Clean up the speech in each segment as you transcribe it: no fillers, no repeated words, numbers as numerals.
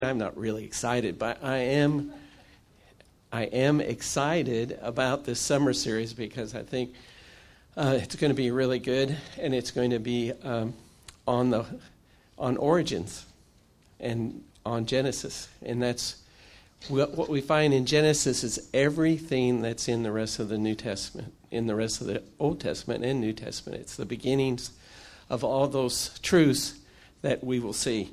I'm not really excited, but I am excited about this summer series because I think it's going to be really good, and it's going to be on origins and on Genesis. And that's what we find in Genesis is everything that's in the rest of the New Testament, in the rest of the Old Testament and New Testament. It's the beginnings of all those truths that we will see.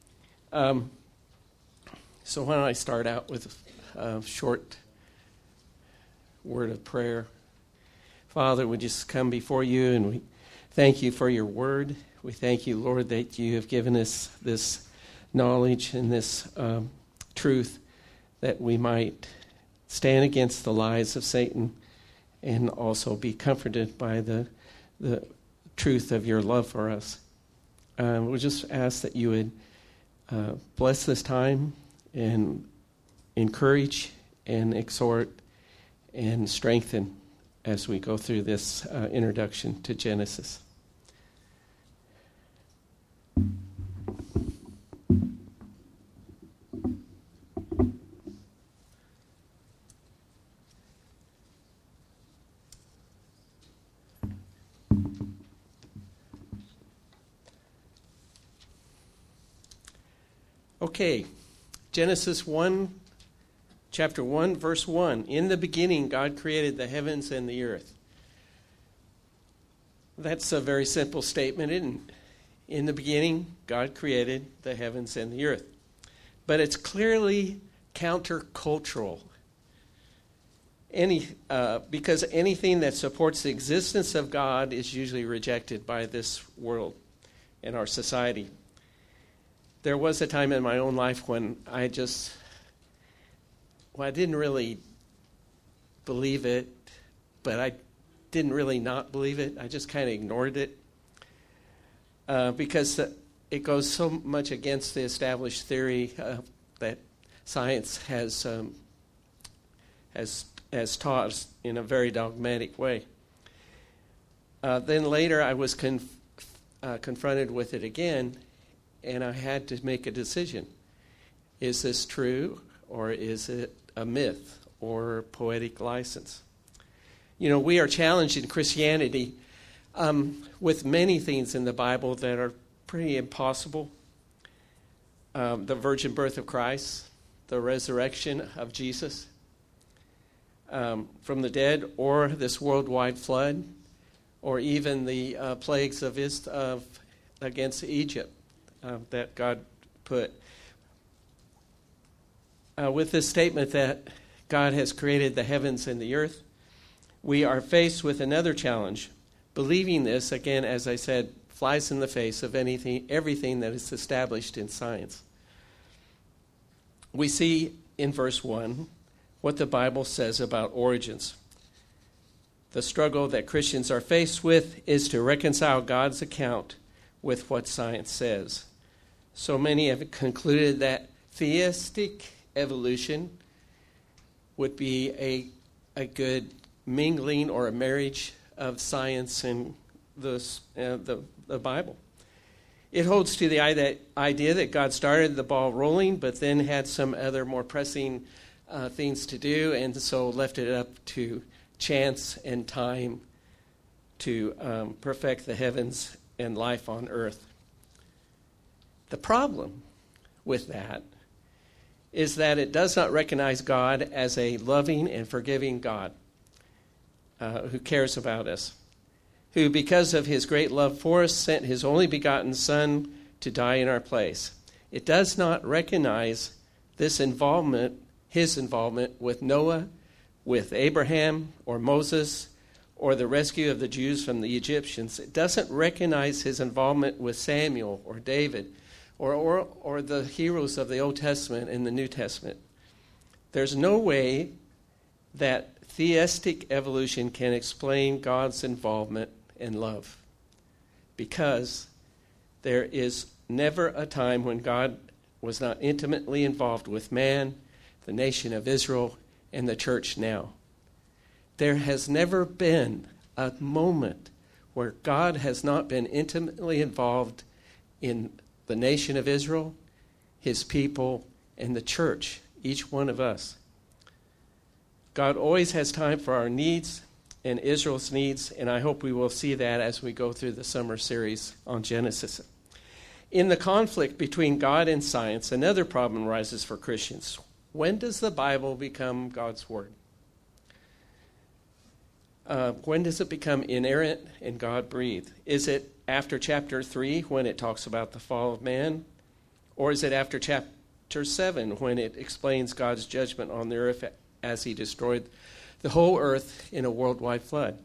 So why don't I start out with a short word of prayer. Father, we just come before you and we thank you for your word. We thank you, Lord, that you have given us this knowledge and this truth that we might stand against the lies of Satan and also be comforted by the truth of your love for us. We'll just ask that you would bless this time and encourage and exhort and strengthen as we go through this introduction to Genesis. Okay, Genesis 1, chapter 1, verse 1. In the beginning, God created the heavens and the earth. That's a very simple statement, isn't it? In the beginning, God created the heavens and the earth. But it's clearly countercultural. Because anything that supports the existence of God is usually rejected by this world and our society. There was a time in my own life when I didn't really believe it, but I didn't really not believe it. I just kind of ignored it because it goes so much against the established theory that science has taught us in a very dogmatic way. Then later I was confronted with it again, and I had to make a decision. Is this true, or is it a myth or poetic license? You know, we are challenged in Christianity with many things in the Bible that are pretty impossible. The virgin birth of Christ, the resurrection of Jesus from the dead, or this worldwide flood, or even the plagues against Egypt. That God put. With this statement that God has created the heavens and the earth, we are faced with another challenge. Believing this, again, as I said, flies in the face of everything that is established in science. We see in verse 1 what the Bible says about origins. The struggle that Christians are faced with is to reconcile God's account with what science says. So many have concluded that theistic evolution would be a good mingling or a marriage of science and the Bible. It holds to the idea that God started the ball rolling, but then had some other more pressing things to do, and so left it up to chance and time to perfect the heavens and life on earth. The problem with that is that it does not recognize God as a loving and forgiving God who cares about us, who, because of his great love for us, sent his only begotten Son to die in our place. It does not recognize his involvement with Noah, with Abraham or Moses, or the rescue of the Jews from the Egyptians. It doesn't recognize his involvement with Samuel or David or the heroes of the Old Testament and the New Testament. There's no way that theistic evolution can explain God's involvement and love, because there is never a time when God was not intimately involved with man, the nation of Israel, and the church now. There has never been a moment where God has not been intimately involved in the nation of Israel, his people, and the church, each one of us. God always has time for our needs and Israel's needs, and I hope we will see that as we go through the summer series on Genesis. In the conflict between God and science, another problem arises for Christians. When does the Bible become God's Word? When does it become inerrant and God-breathed? Is it after chapter 3 when it talks about the fall of man? Or is it after chapter 7 when it explains God's judgment on the earth as he destroyed the whole earth in a worldwide flood?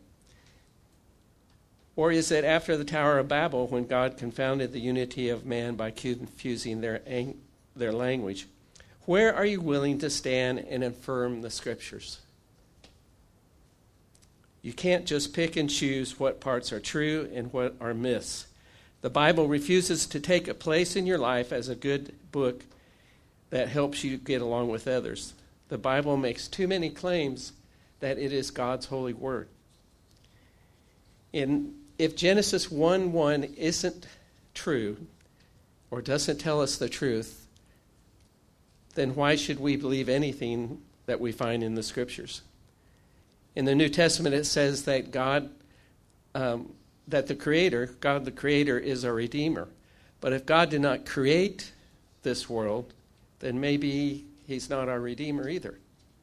Or is it after the Tower of Babel when God confounded the unity of man by confusing their language? Where are you willing to stand and affirm the Scriptures? You can't just pick and choose what parts are true and what are myths. The Bible refuses to take a place in your life as a good book that helps you get along with others. The Bible makes too many claims that it is God's holy word. If Genesis 1:1 isn't true or doesn't tell us the truth, then why should we believe anything that we find in the Scriptures? In the New Testament, it says that God the Creator, is our Redeemer. But if God did not create this world, then maybe he's not our Redeemer either.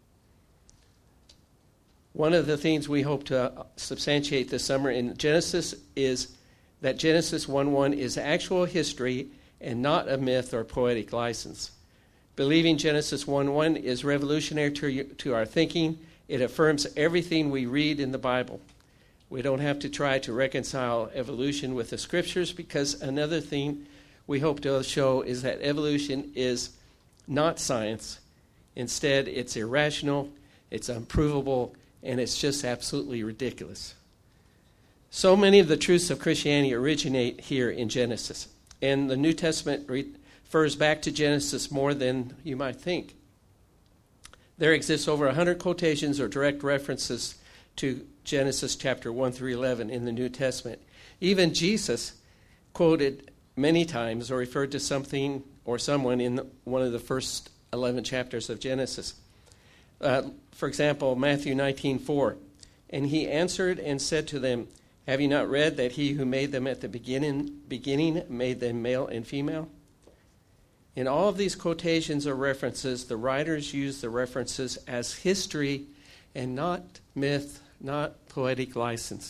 One of the things we hope to substantiate this summer in Genesis is that Genesis 1:1 is actual history and not a myth or poetic license. Believing Genesis 1:1 is revolutionary to our thinking. It affirms everything we read in the Bible. We don't have to try to reconcile evolution with the Scriptures, because another thing we hope to show is that evolution is not science. Instead, it's irrational, it's unprovable, and it's just absolutely ridiculous. So many of the truths of Christianity originate here in Genesis, and the New Testament refers back to Genesis more than you might think. There exists over 100 quotations or direct references to Genesis chapter 1 through 11 in the New Testament. Even Jesus quoted many times or referred to something or someone in one of the first 11 chapters of Genesis. For example, Matthew 19:4. And he answered and said to them, have you not read that he who made them at the beginning made them male and female? In all of these quotations or references, the writers use the references as history and not myth, not poetic license.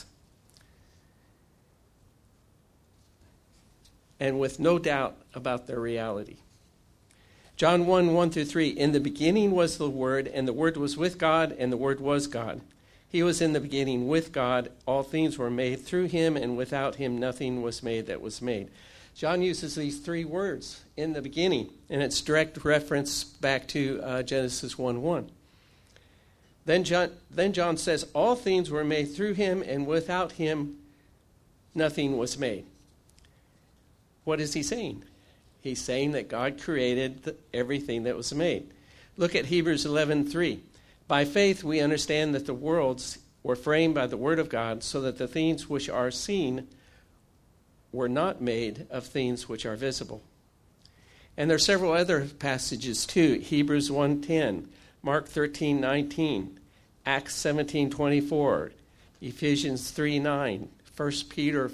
And with no doubt about their reality. John 1:1 through 3, in the beginning was the Word, and the Word was with God, and the Word was God. He was in the beginning with God. All things were made through him, and without him nothing was made that was made. John uses these three words, in the beginning, and it's direct reference back to Genesis 1:1. Then John says, all things were made through him, and without him nothing was made. What is he saying? He's saying that God created everything that was made. Look at Hebrews 11:3. By faith we understand that the worlds were framed by the word of God, so that the things which are seen were not made of things which are visible. And there are several other passages too. Hebrews 1:10, Mark 13:19, Acts 17:24, Ephesians 3:9, 1 Peter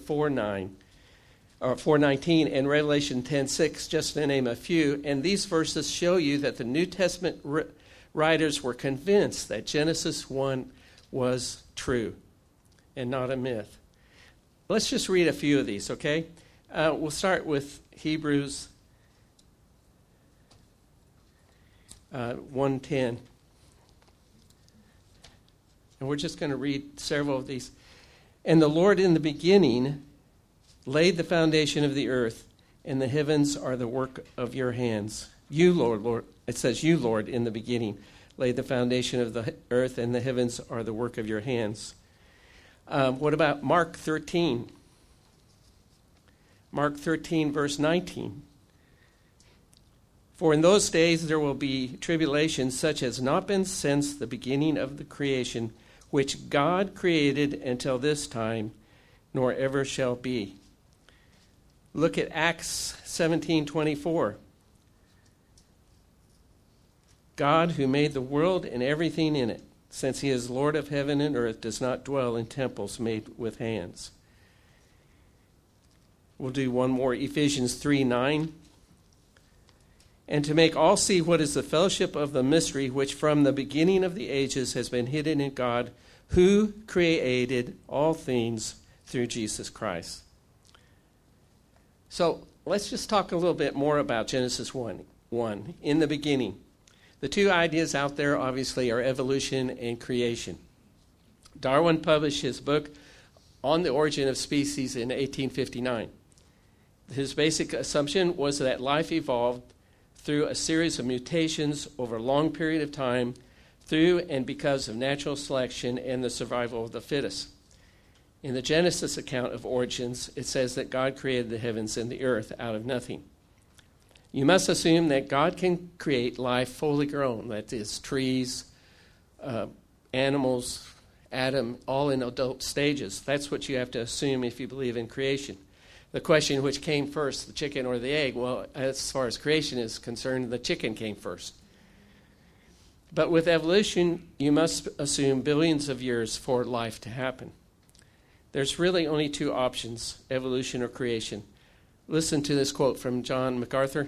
4:19, and Revelation 10:6, just to name a few. And these verses show you that the New Testament writers were convinced that Genesis 1 was true and not a myth. Let's just read a few of these, okay? We'll start with Hebrews 1:10. And we're just going to read several of these. And the Lord in the beginning laid the foundation of the earth, and the heavens are the work of your hands. You, Lord, it says, you, Lord, in the beginning laid the foundation of the earth, and the heavens are the work of your hands. What about Mark 13? Mark 13, verse 19. For in those days there will be tribulation such as not been since the beginning of the creation, which God created until this time, nor ever shall be. Look at Acts 17:24. God, who made the world and everything in it, since he is Lord of heaven and earth, does not dwell in temples made with hands. We'll do one more, Ephesians 3:9. And to make all see what is the fellowship of the mystery, which from the beginning of the ages has been hidden in God, who created all things through Jesus Christ. So let's just talk a little bit more about Genesis 1. In the beginning. The two ideas out there, obviously, are evolution and creation. Darwin published his book On the Origin of Species in 1859. His basic assumption was that life evolved through a series of mutations over a long period of time through and because of natural selection and the survival of the fittest. In the Genesis account of origins, it says that God created the heavens and the earth out of nothing. You must assume that God can create life fully grown, that is, trees, animals, Adam, all in adult stages. That's what you have to assume if you believe in creation. The question, which came first, the chicken or the egg? Well, as far as creation is concerned, the chicken came first. But with evolution, you must assume billions of years for life to happen. There's really only two options, evolution or creation. Listen to this quote from John MacArthur.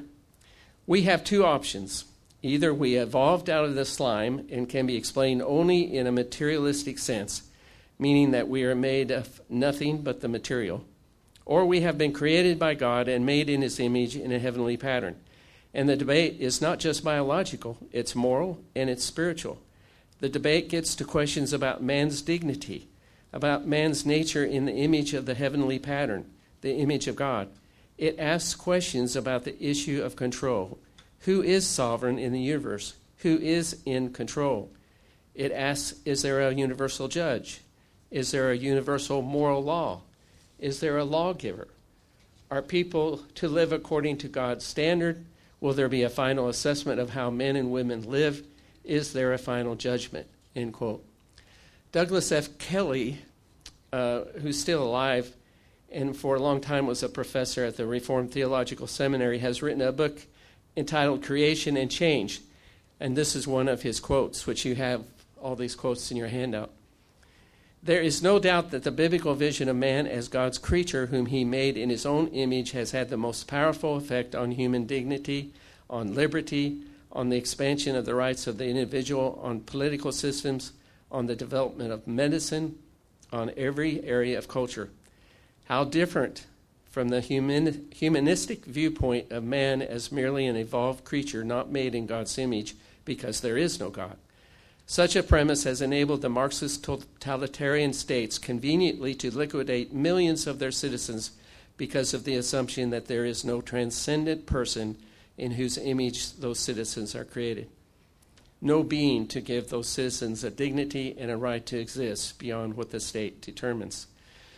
We have two options. Either we evolved out of the slime and can be explained only in a materialistic sense, meaning that we are made of nothing but the material, or we have been created by God and made in his image in a heavenly pattern. And the debate is not just biological, it's moral and it's spiritual. The debate gets to questions about man's dignity, about man's nature in the image of the heavenly pattern, the image of God. It asks questions about the issue of control. Who is sovereign in the universe? Who is in control? It asks, is there a universal judge? Is there a universal moral law? Is there a lawgiver? Are people to live according to God's standard? Will there be a final assessment of how men and women live? Is there a final judgment? End quote. Douglas F. Kelly, who's still alive, and for a long time was a professor at the Reformed Theological Seminary, has written a book entitled Creation and Change. And this is one of his quotes, which you have all these quotes in your handout. There is no doubt that the biblical vision of man as God's creature, whom he made in his own image, has had the most powerful effect on human dignity, on liberty, on the expansion of the rights of the individual, on political systems, on the development of medicine, on every area of culture. How different from the humanistic viewpoint of man as merely an evolved creature not made in God's image because there is no God. Such a premise has enabled the Marxist totalitarian states conveniently to liquidate millions of their citizens because of the assumption that there is no transcendent person in whose image those citizens are created. No being to give those citizens a dignity and a right to exist beyond what the state determines.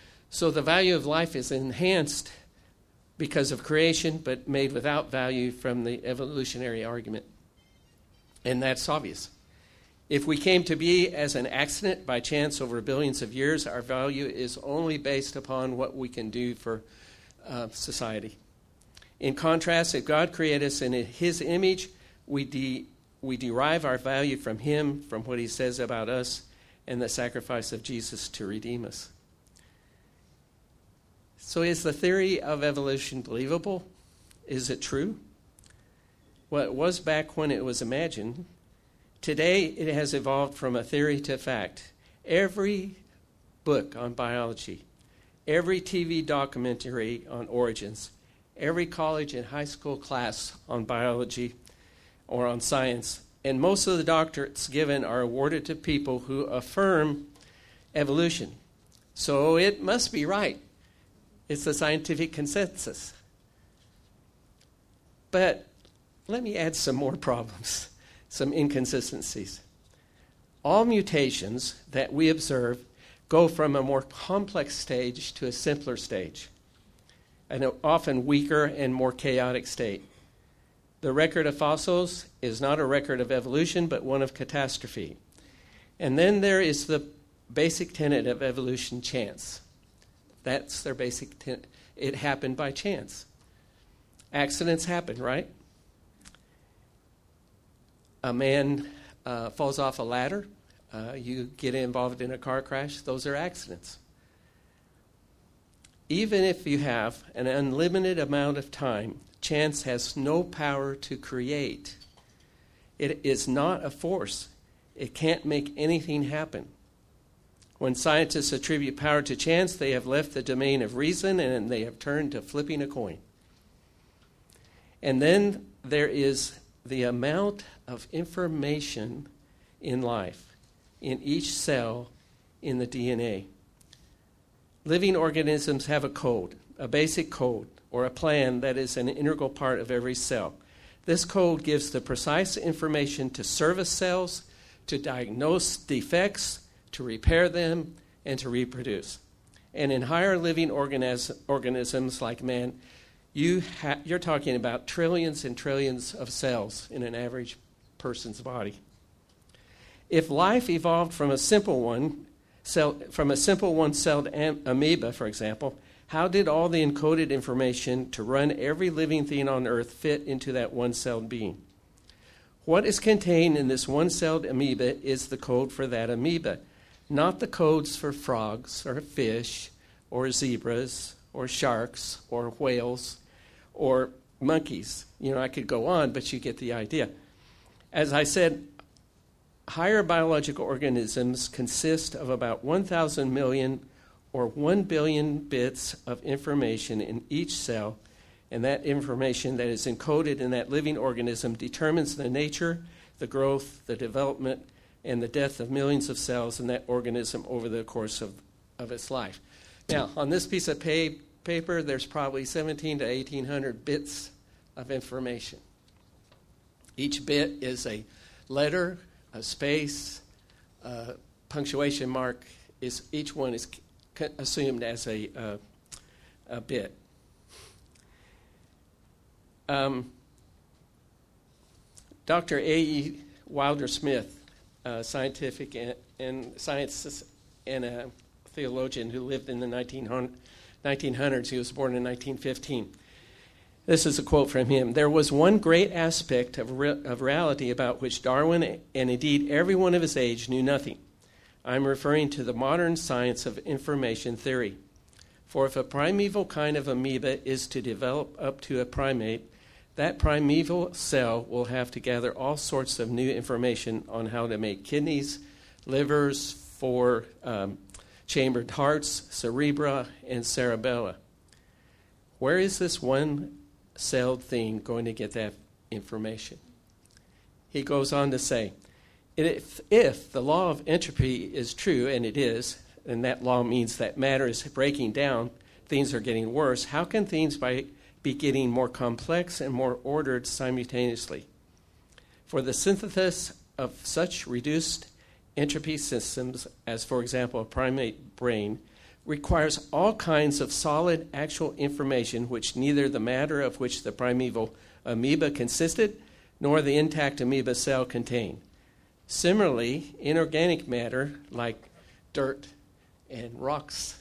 So the value of life is enhanced because of creation, but made without value from the evolutionary argument. And that's obvious. If we came to be as an accident by chance over billions of years, our value is only based upon what we can do for society. In contrast, if God created us in his image, we derive our value from him, from what he says about us, and the sacrifice of Jesus to redeem us. So is the theory of evolution believable? Is it true? Well, it was back when it was imagined. Today, it has evolved from a theory to fact. Every book on biology, every TV documentary on origins, every college and high school class on biology or on science, and most of the doctorates given are awarded to people who affirm evolution. So it must be right. It's the scientific consensus. But let me add some more problems, some inconsistencies. All mutations that we observe go from a more complex stage to a simpler stage, an often weaker and more chaotic state. The record of fossils is not a record of evolution, but one of catastrophe. And then there is the basic tenet of evolution, chance. That's their basic tenet. It happened by chance. Accidents happen, right? a man falls off a ladder, you get involved in a car crash, those are accidents. Even if you have an unlimited amount of time, chance has no power to create. It is not a force. It can't make anything happen. When scientists attribute power to chance, they have left the domain of reason and they have turned to flipping a coin. And then there is the amount of information in life, in each cell in the DNA. Living organisms have a code, a basic code, or a plan that is an integral part of every cell. This code gives the precise information to service cells, to diagnose defects, to repair them, and to reproduce. And in higher living organisms like man, you're talking about trillions and trillions of cells in an average person's body. If life evolved from a simple one-celled amoeba, for example, how did all the encoded information to run every living thing on Earth fit into that one-celled being? What is contained in this one-celled amoeba is the code for that amoeba, not the codes for frogs or fish or zebras or sharks or whales or monkeys. I could go on, but you get the idea. As I said, higher biological organisms consist of about 1,000 million or 1 billion bits of information in each cell, and that information that is encoded in that living organism determines the nature, the growth, the development, and the death of millions of cells in that organism over the course of its life. Now, on this piece of paper, there's probably 17 to 1,800 bits of information. Each bit is a letter, a space, a punctuation mark. Each one is assumed as a bit. Dr. A.E. Wilder-Smith, a scientific and scientist and a theologian who lived in the 1900s. He was born in 1915. This is a quote from him. "There was one great aspect of reality about which Darwin and indeed everyone of his age knew nothing. I'm referring to the modern science of information theory. For if a primeval kind of amoeba is to develop up to a primate, that primeval cell will have to gather all sorts of new information on how to make kidneys, livers, chambered hearts, cerebra, and cerebella. Where is this one-celled thing going to get that information?" He goes on to say, if the law of entropy is true, and it is, and that law means that matter is breaking down, things are getting worse, how can things be getting more complex and more ordered simultaneously? For the synthesis of such reduced entropy systems, as for example a primate brain, requires all kinds of solid actual information which neither the matter of which the primeval amoeba consisted nor the intact amoeba cell contained. Similarly, inorganic matter like dirt and rocks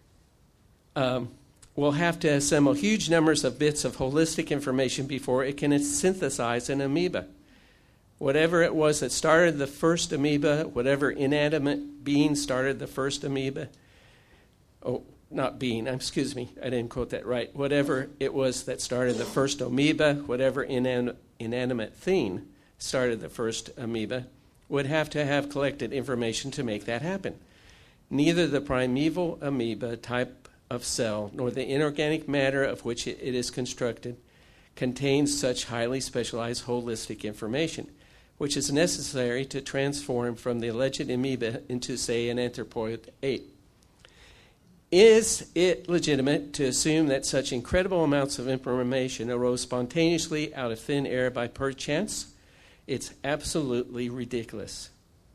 will have to assemble huge numbers of bits of holistic information before it can synthesize an amoeba. Whatever it was that started the first amoeba, whatever inanimate being started the first amoeba, I didn't quote that right. Whatever it was that started the first amoeba, whatever inanimate thing started the first amoeba, would have to have collected information to make that happen. Neither the primeval amoeba type of cell nor the inorganic matter of which it is constructed contains such highly specialized holistic information, which is necessary to transform from the alleged amoeba into, say, an anthropoid ape. Is it legitimate to assume that such incredible amounts of information arose spontaneously out of thin air by pure chance? It's absolutely ridiculous.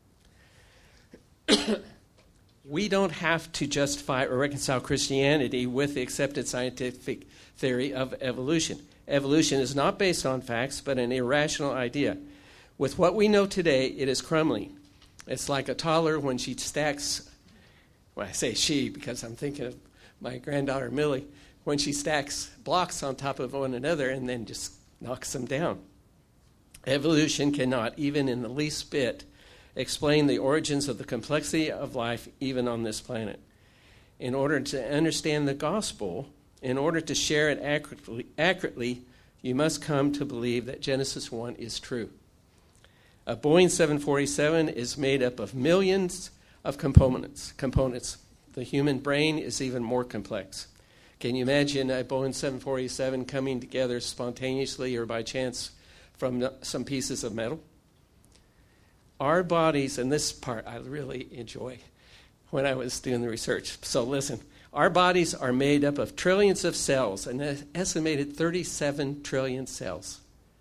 We don't have to justify or reconcile Christianity with the accepted scientific theory of evolution. Evolution is not based on facts, but an irrational idea. With what we know today, it is crumbling. It's like a toddler when she stacks, well, I say she because I'm thinking of my granddaughter Millie, when she stacks blocks on top of one another and then just knocks them down. Evolution cannot, even in the least bit, explain the origins of the complexity of life even on this planet. In order to understand the gospel, in order to share it accurately, you must come to believe that Genesis 1 is true. A Boeing 747 is made up of millions of components. The human brain is even more complex. Can you imagine a Boeing 747 coming together spontaneously or by chance from some pieces of metal? Our bodies, and this part I really enjoy when I was doing the research. So listen, our bodies are made up of trillions of cells, an estimated 37 trillion cells.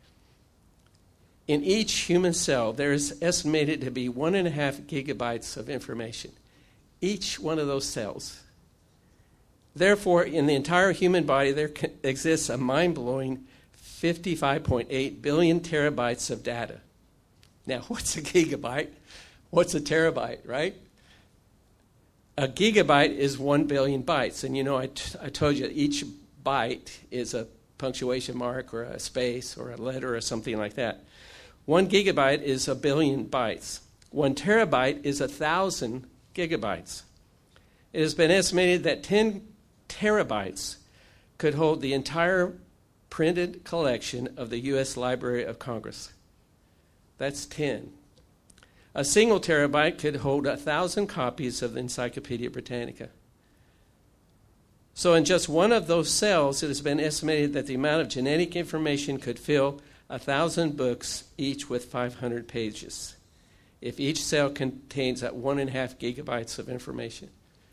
In each human cell, there is estimated to be 1.5 gigabytes of information. Each one of those cells. Therefore, in the entire human body, there exists a mind-blowing 55.8 billion terabytes of data. Now, what's a gigabyte? What's a terabyte, right? A gigabyte is 1 billion bytes. And you know, I told you each byte is a punctuation mark or a space or a letter or something like that. 1 gigabyte is 1 billion bytes. 1 terabyte is 1,000 gigabytes. It has been estimated that 10 terabytes could hold the entire printed collection of the U.S. Library of Congress. That's 10. A single terabyte could hold 1,000 copies of the Encyclopedia Britannica. So in just one of those cells, it has been estimated that the amount of genetic information could fill 1,000 books, each with 500 pages, if each cell contains 1.5 gigabytes of information.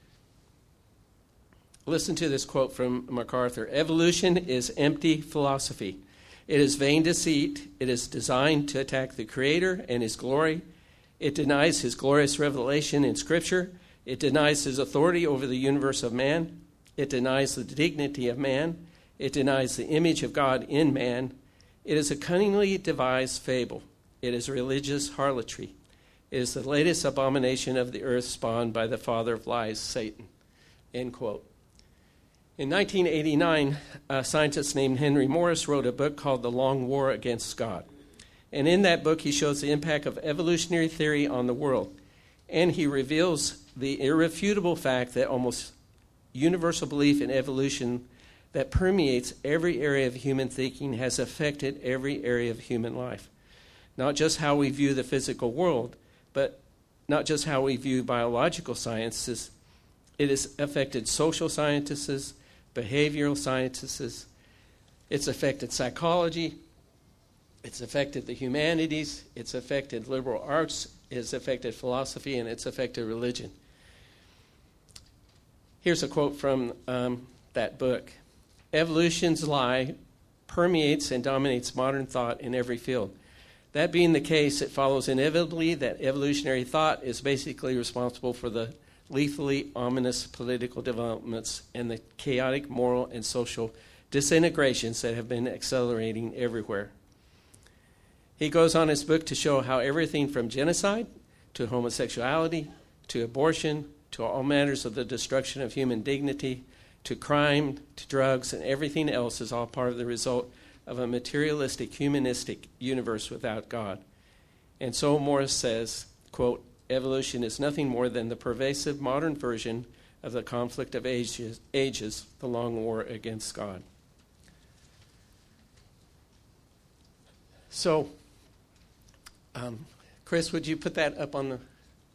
Listen to this quote from MacArthur. Evolution is empty philosophy. It is vain deceit. It is designed to attack the Creator and His glory. It denies His glorious revelation in Scripture. It denies His authority over the universe of man. It denies the dignity of man. It denies the image of God in man. It is a cunningly devised fable. It is religious harlotry. It is the latest abomination of the earth spawned by the father of lies, Satan. End quote. In 1989, a scientist named Henry Morris wrote a book called The Long War Against God. And in that book, he shows the impact of evolutionary theory on the world. And he reveals the irrefutable fact that almost universal belief in evolution that permeates every area of human thinking has affected every area of human life. Not just how we view the physical world, but not just how we view biological sciences. It has affected social sciences, behavioral sciences. It's affected psychology. It's affected the humanities. It's affected liberal arts. It's affected philosophy, and it's affected religion. Here's a quote from that book. Evolution's lie permeates and dominates modern thought in every field. That being the case, it follows inevitably that evolutionary thought is basically responsible for the lethally ominous political developments and the chaotic moral and social disintegrations that have been accelerating everywhere. He goes on in his book to show how everything from genocide to homosexuality to abortion to all matters of the destruction of human dignity to crime to drugs and everything else is all part of the result of a materialistic, humanistic universe without God. And so Morris says, quote, evolution is nothing more than the pervasive modern version of the conflict of ages, the long war against God. So, Chris, would you put that up on the...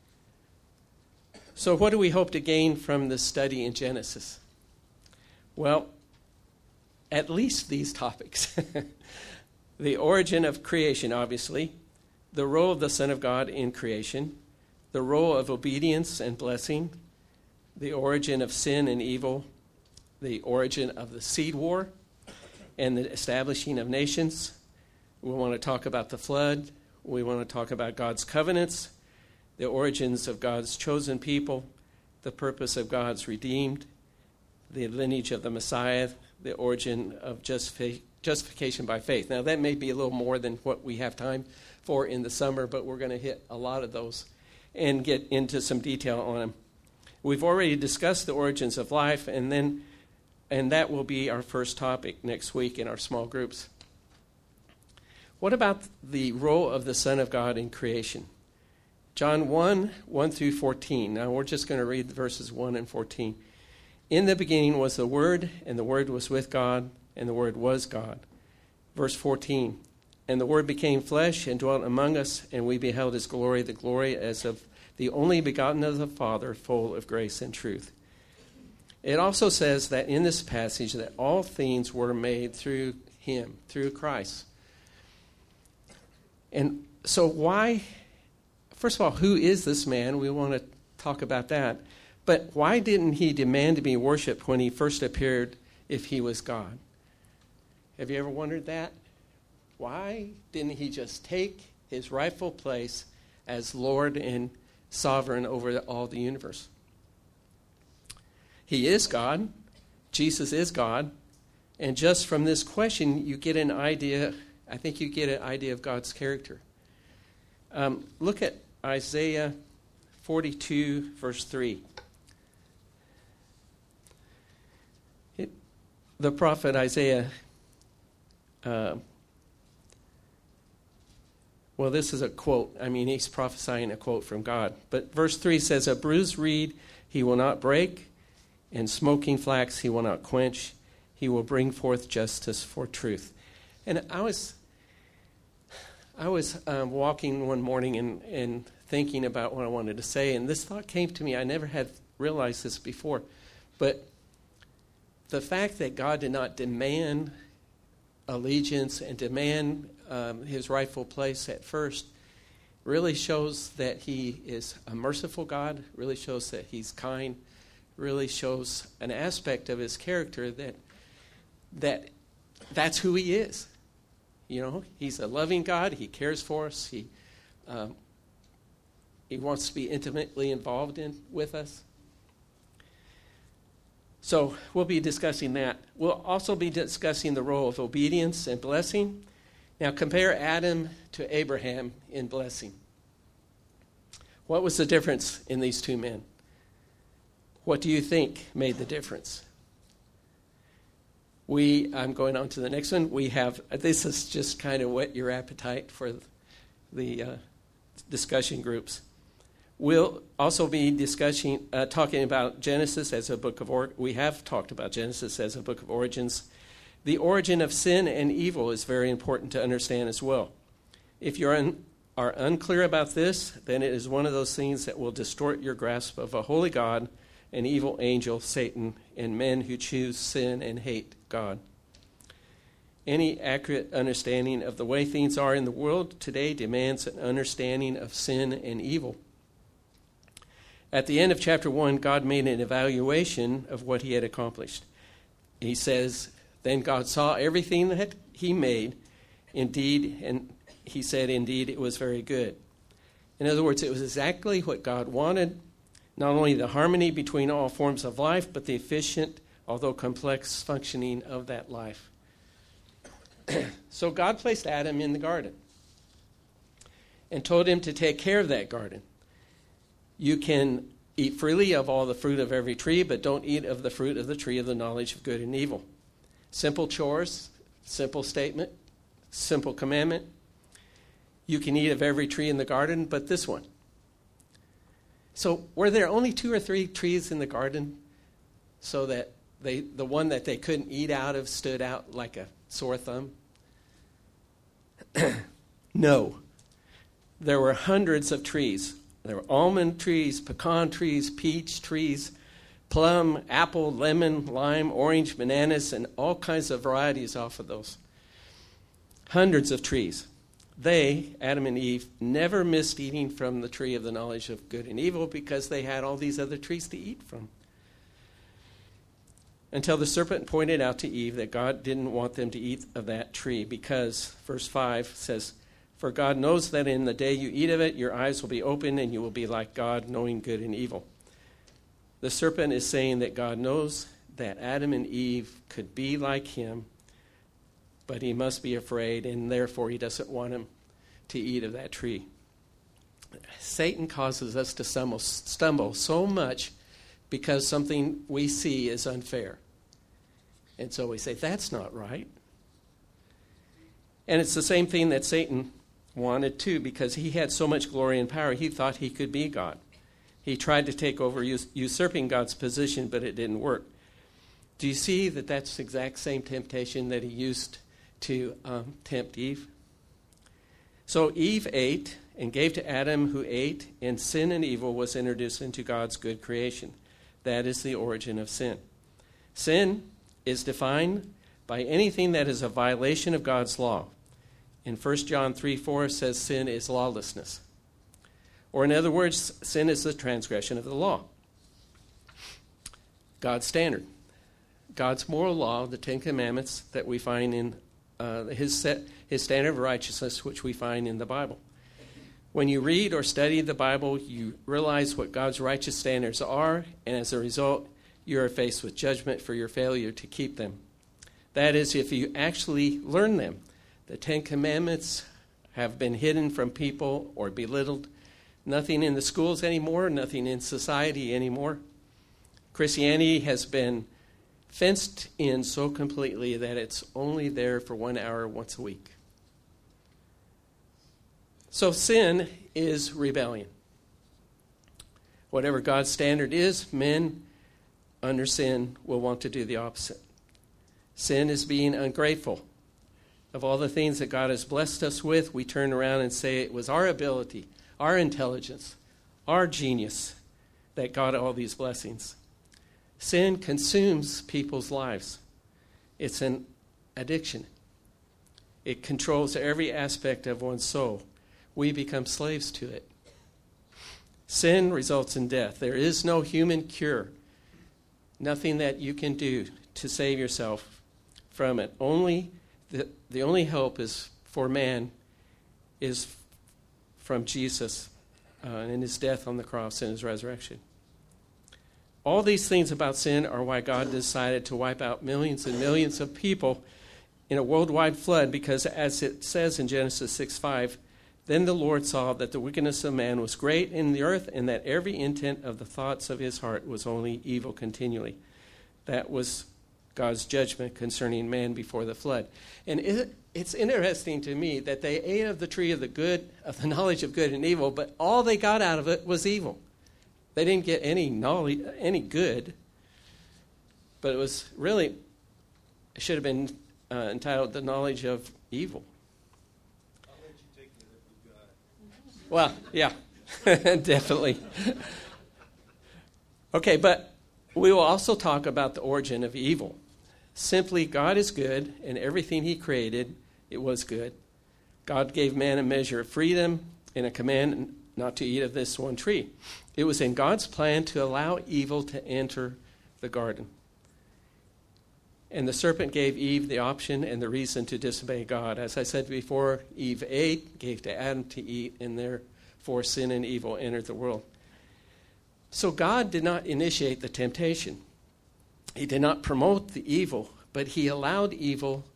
So what do we hope to gain from this study in Genesis? Well, at least these topics. The origin of creation, obviously. The role of the Son of God in creation. The role of obedience and blessing. The origin of sin and evil. The origin of the seed war. And the establishing of nations. We want to talk about the flood. We want to talk about God's covenants. The origins of God's chosen people. The purpose of God's redeemed. The lineage of the Messiah, the origin of justification by faith. Now, that may be a little more than what we have time for in the summer, but we're going to hit a lot of those and get into some detail on them. We've already discussed the origins of life, and that will be our first topic next week in our small groups. What about the role of the Son of God in creation? John 1, 1 through 14. Now we're just going to read verses 1 and 14. In the beginning was the Word, and the Word was with God, and the Word was God. Verse 14. And the Word became flesh and dwelt among us, and we beheld his glory, the glory as of the only begotten of the Father, full of grace and truth. It also says that in this passage that all things were made through him, through Christ. And so why, first of all, who is this man? We want to talk about that. But why didn't he demand to be worshipped when he first appeared if he was God? Have you ever wondered that? Why didn't he just take his rightful place as Lord and sovereign over all the universe? He is God. Jesus is God. And just from this question, you get an idea, I think you get an idea of God's character. Look at Isaiah 42, verse 3. The prophet Isaiah, well, this is a quote. I mean, he's prophesying a quote from God. But verse 3 says, a bruised reed he will not break, and smoking flax he will not quench. He will bring forth justice for truth. And I was walking one morning and thinking about what I wanted to say, and this thought came to me. I never had realized this before. But the fact that God did not demand allegiance and demand his rightful place at first really shows that he is a merciful God, really shows that he's kind, really shows an aspect of his character that's who he is. You know, he's a loving God. He cares for us. He wants to be intimately involved with us. So we'll be discussing that. We'll also be discussing the role of obedience and blessing. Now compare Adam to Abraham in blessing. What was the difference in these two men? What do you think made the difference? I'm going on to the next one. This is just kind of whet your appetite for the discussion groups. We'll also be talking about Genesis as a book of we have talked about Genesis as a book of origins. The origin of sin and evil is very important to understand as well. If you are unclear about this, then it is one of those things that will distort your grasp of a holy God, an evil angel, Satan, and men who choose sin and hate God. Any accurate understanding of the way things are in the world today demands an understanding of sin and evil. At the end of chapter 1, God made an evaluation of what he had accomplished. He says, then God saw everything that he made, indeed, and he said, indeed, it was very good. In other words, it was exactly what God wanted, not only the harmony between all forms of life, but the efficient, although complex, functioning of that life. So God placed Adam in the garden and told him to take care of that garden. You can eat freely of all the fruit of every tree, but don't eat of the fruit of the tree of the knowledge of good and evil. Simple chores, simple statement, simple commandment. You can eat of every tree in the garden, but this one. So were there only 2 or 3 trees in the garden so that the one that they couldn't eat out of stood out like a sore thumb? No. There were hundreds of trees. There were almond trees, pecan trees, peach trees, plum, apple, lemon, lime, orange, bananas, and all kinds of varieties off of those. Hundreds of trees. They, Adam and Eve, never missed eating from the tree of the knowledge of good and evil because they had all these other trees to eat from. Until the serpent pointed out to Eve that God didn't want them to eat of that tree because, verse 5 says, for God knows that in the day you eat of it, your eyes will be open and you will be like God, knowing good and evil. The serpent is saying that God knows that Adam and Eve could be like him, but he must be afraid, and therefore he doesn't want him to eat of that tree. Satan causes us to stumble so much because something we see is unfair. And so we say, that's not right. And it's the same thing that Satan wanted too, because he had so much glory and power, he thought he could be God. He tried to take over, usurping God's position, but it didn't work. Do you see that that's the exact same temptation that he used to tempt Eve? So Eve ate and gave to Adam, who ate, and sin and evil was introduced into God's good creation. That is the origin of sin. Sin is defined by anything that is a violation of God's law. In 1 John 3:4 says sin is lawlessness. Or in other words, sin is the transgression of the law. God's standard. God's moral law, the Ten Commandments that we find in his standard of righteousness, which we find in the Bible. When you read or study the Bible, you realize what God's righteous standards are, and as a result, you are faced with judgment for your failure to keep them. That is, if you actually learn them. The Ten Commandments have been hidden from people or belittled. Nothing in the schools anymore, nothing in society anymore. Christianity has been fenced in so completely that it's only there for 1 hour once a week. So sin is rebellion. Whatever God's standard is, men under sin will want to do the opposite. Sin is being ungrateful. Of all the things that God has blessed us with, we turn around and say it was our ability, our intelligence, our genius that got all these blessings. Sin consumes people's lives. It's an addiction. It controls every aspect of one's soul. We become slaves to it. Sin results in death. There is no human cure. Nothing that you can do to save yourself from it. The only hope is for man is from Jesus and his death on the cross and his resurrection. All these things about sin are why God decided to wipe out millions and millions of people in a worldwide flood, because as it says in Genesis 6:5, then the Lord saw that the wickedness of man was great in the earth, and that every intent of the thoughts of his heart was only evil continually. That was God's judgment concerning man before the flood. And it's interesting to me that they ate of the tree of the knowledge of good and evil, but all they got out of it was evil. They didn't get any knowledge, any good, but it was really, it should have been entitled the knowledge of evil. I'll let you take it if we've got it. Well, yeah, definitely. Okay, but we will also talk about the origin of evil. Simply, God is good, and everything he created, it was good. God gave man a measure of freedom and a command not to eat of this one tree. It was in God's plan to allow evil to enter the garden. And the serpent gave Eve the option and the reason to disobey God. As I said before, Eve ate, gave to Adam to eat, and therefore sin and evil entered the world. So God did not initiate the temptation. He did not promote the evil, but he allowed evil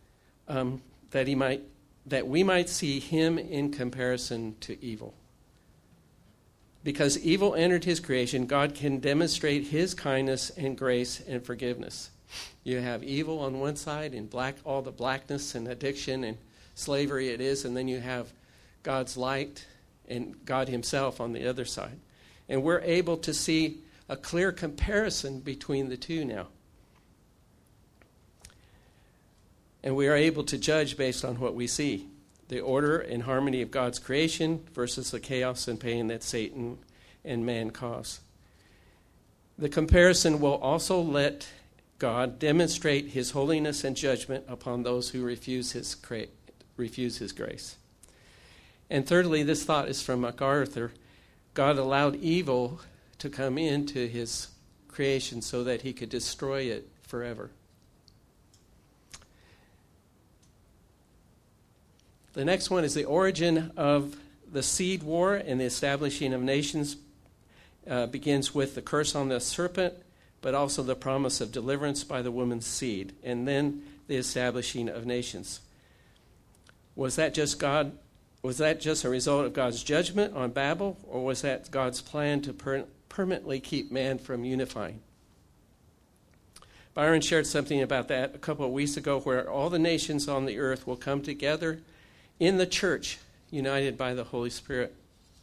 that we might see him in comparison to evil. Because evil entered his creation, God can demonstrate his kindness and grace and forgiveness. You have evil on one side and all the blackness and addiction and slavery it is, and then you have God's light and God himself on the other side. And we're able to see a clear comparison between the two now. And we are able to judge based on what we see. The order and harmony of God's creation versus the chaos and pain that Satan and man cause. The comparison will also let God demonstrate his holiness and judgment upon those who refuse his grace. And thirdly, this thought is from MacArthur. God allowed evil to come into his creation so that he could destroy it forever. The next one is the origin of the seed war and the establishing of nations. Begins with the curse on the serpent, but also the promise of deliverance by the woman's seed, and then the establishing of nations. Was that just a result of God's judgment on Babel, or was that God's plan to permanently keep man from unifying? Byron shared something about that a couple of weeks ago, where all the nations on the earth will come together in the church, united by the Holy Spirit.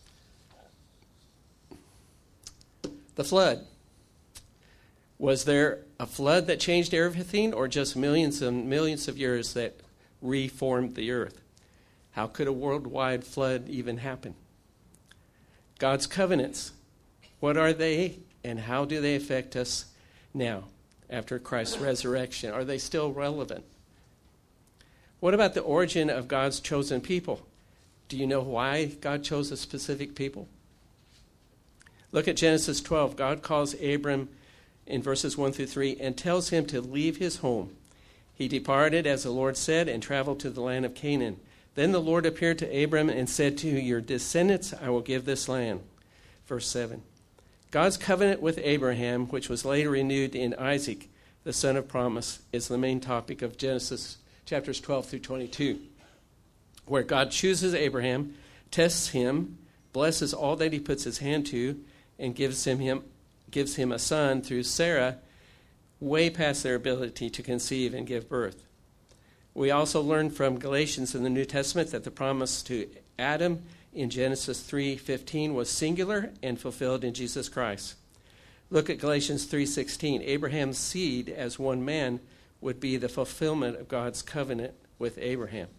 The flood. Was there a flood that changed everything, or just millions and millions of years that reformed the earth? How could a worldwide flood even happen? God's covenants. What are they, and how do they affect us now, after Christ's resurrection? Are they still relevant? What about the origin of God's chosen people? Do you know why God chose a specific people? Look at Genesis 12. God calls Abram in verses 1 through 3 and tells him to leave his home. He departed, as the Lord said, and traveled to the land of Canaan. Then the Lord appeared to Abram and said, to your descendants I will give this land. Verse 7. God's covenant with Abraham, which was later renewed in Isaac, the son of promise, is the main topic of Genesis chapters 12 through 22, where God chooses Abraham, tests him, blesses all that he puts his hand to, and gives him a son through Sarah, way past their ability to conceive and give birth. We also learn from Galatians in the New Testament that the promise to Adam in Genesis 3:15 was singular and fulfilled in Jesus Christ. Look at Galatians 3:16. Abraham's seed as one man would be the fulfillment of God's covenant with Abraham.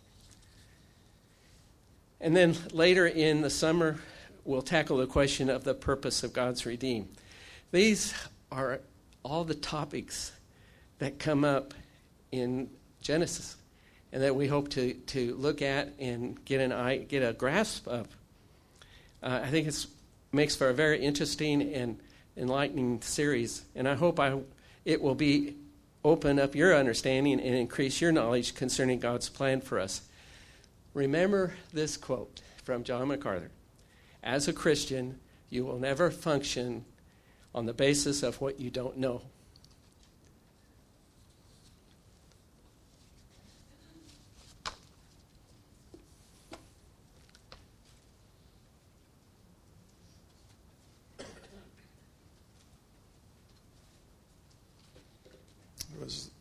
And then later in the summer, we'll tackle the question of the purpose of God's redeem. These are all the topics that come up in Genesis, and that we hope to look at and get a grasp of. I think it makes for a very interesting and enlightening series, and I hope it will open up your understanding and increase your knowledge concerning God's plan for us. Remember this quote from John MacArthur: as a Christian, you will never function on the basis of what you don't know. It was